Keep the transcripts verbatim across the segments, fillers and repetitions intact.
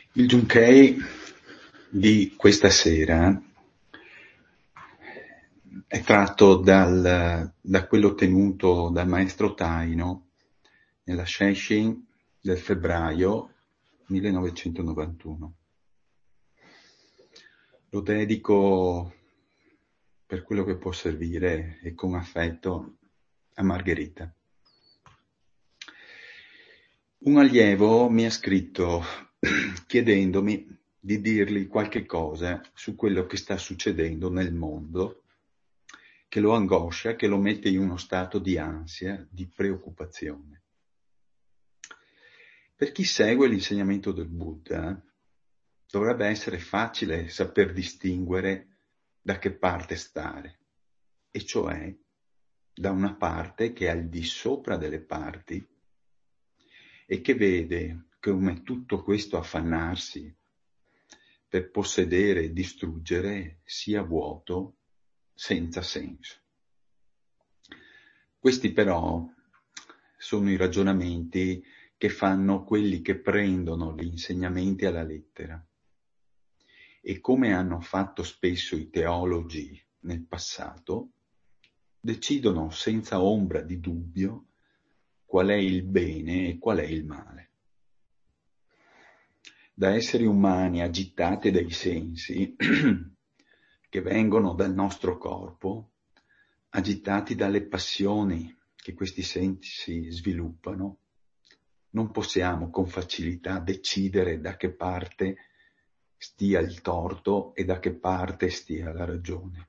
Il Junkei di questa sera è tratto dal, da quello tenuto dal maestro Taino nella Shenshin del febbraio millenovecentonovantuno. Lo dedico per quello che può servire e con affetto a Margherita. Un allievo mi ha scritto chiedendomi di dirgli qualche cosa su quello che sta succedendo nel mondo, che lo angoscia, che lo mette in uno stato di ansia, di preoccupazione. Per chi segue l'insegnamento del Buddha, dovrebbe essere facile saper distinguere da che parte stare, e cioè da una parte che è al di sopra delle parti e che vede come tutto questo affannarsi per possedere e distruggere sia vuoto, senza senso. Questi però sono i ragionamenti che fanno quelli che prendono gli insegnamenti alla lettera e, come hanno fatto spesso i teologi nel passato, decidono senza ombra di dubbio qual è il bene e qual è il male. Da esseri umani agitati dai sensi che vengono dal nostro corpo, agitati dalle passioni che questi sensi sviluppano, non possiamo con facilità decidere da che parte stia il torto e da che parte stia la ragione.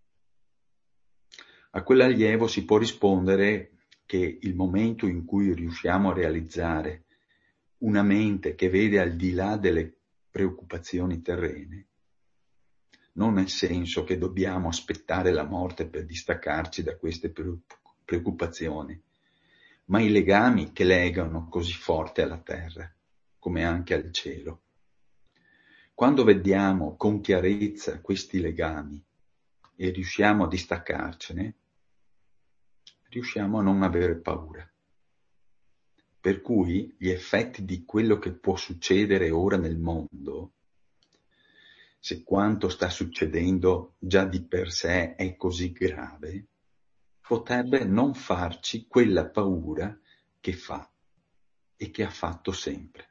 A quell'allievo si può rispondere che il momento in cui riusciamo a realizzare una mente che vede al di là delle preoccupazioni terrene, non nel senso che dobbiamo aspettare la morte per distaccarci da queste preoccupazioni, ma i legami che legano così forte alla terra, come anche al cielo. Quando vediamo con chiarezza questi legami e riusciamo a distaccarcene, riusciamo a non avere paura. Per cui gli effetti di quello che può succedere ora nel mondo, se quanto sta succedendo già di per sé è così grave, potrebbe non farci quella paura che fa e che ha fatto sempre.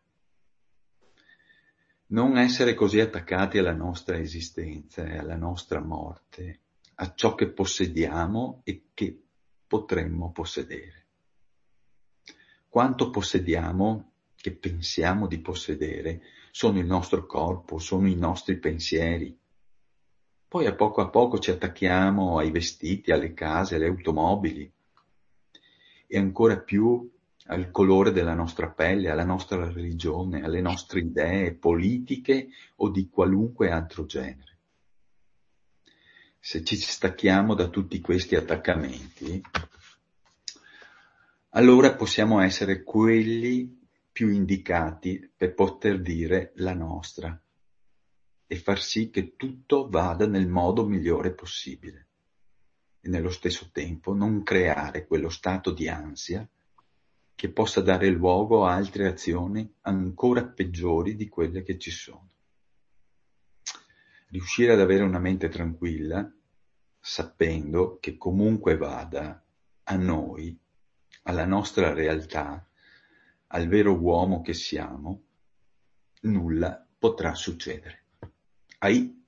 Non essere così attaccati alla nostra esistenza e alla nostra morte, a ciò che possediamo e che potremmo possedere. Quanto possediamo, che pensiamo di possedere, sono il nostro corpo, sono i nostri pensieri. Poi a poco a poco ci attacchiamo ai vestiti, alle case, alle automobili e ancora più al colore della nostra pelle, alla nostra religione, alle nostre idee politiche o di qualunque altro genere. Se ci stacchiamo da tutti questi attaccamenti, allora possiamo essere quelli più indicati per poter dire la nostra e far sì che tutto vada nel modo migliore possibile e nello stesso tempo non creare quello stato di ansia che possa dare luogo a altre azioni ancora peggiori di quelle che ci sono. Riuscire ad avere una mente tranquilla, sapendo che comunque vada a noi, alla nostra realtà, al vero uomo che siamo, nulla potrà succedere. Ai